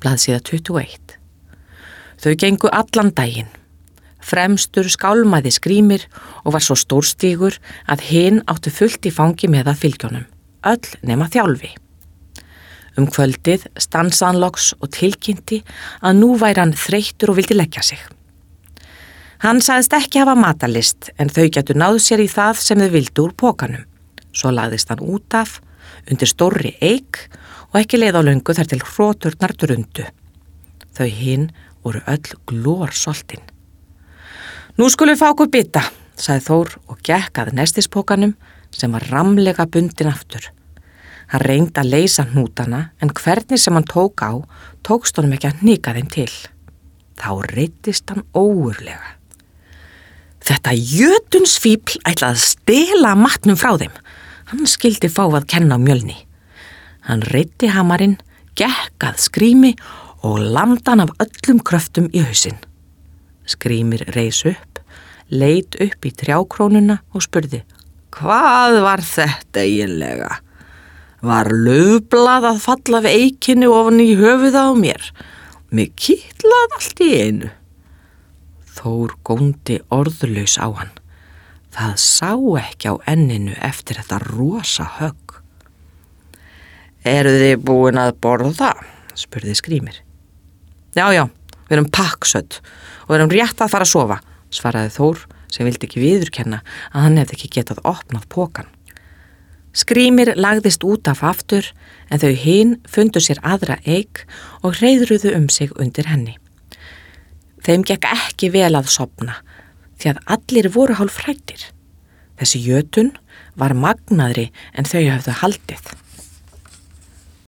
Blaðsíða 21. Þau gengu allan daginn. Fremstur skálmaði Skrýmir og var svo stórstígur að hinn áttu fullt í fangi með að fylgjónum, öll nema Þjálfi. Kvöldið stansaði hann loks og tilkynnti að nú væri hann þreyttur og vildi leggja sig. Hann sagðist ekki hafa matarlyst en þau gætu náð sér í það sem þau vildu úr pokanum. Svo lagðist hann út af, undir stórri eik og ekki leið á löngu þar til hroturnar drundu. Þau hinn voru öll glórsoltin. Nú skulum fá okkur bita, sagði Þór og gekk að nestispokanum sem var ramlega bundin aftur. Hann reyndi að leysa hnútana en hvernig sem hann tók á, tókst honum ekki að hnika þeim til. Þá reiddist hann ógurlega. Þetta jötunsfífl ætlaði að stela matnum frá þeim. Hann skildi fá að kenna á Mjölni. Hann reiddi hamarinn, gekk að Skrými og lamdi hann af öllum kröftum í hausinn. Skrýmir reis upp, leit upp í trjákrónuna og spurði: Hvað var þetta eiginlega? Var laufblað að falla við eikinni ofan í höfuð á mér? Mig kitlaði allt í einu. Þór góndi orðlaus á hann. Það sá ekki á enninu eftir þetta rosa högg. Eruð þið búin að borða? Spurði Skrýmir. Já, við erum pakksödd og erum rétt að fara að sofa, svaraði Þór sem vildi ekki viðurkenna að hann hefði ekki getað opnað pokan. Skrýmir lagðist út af aftur en þau hin fundu sér aðra eik og hreiðruðu sig undir henni. Þeim gekk ekki vel að sofna því að allir voru hálf hræddir. Þessi jötun var magnaðri en þau höfðu haldið.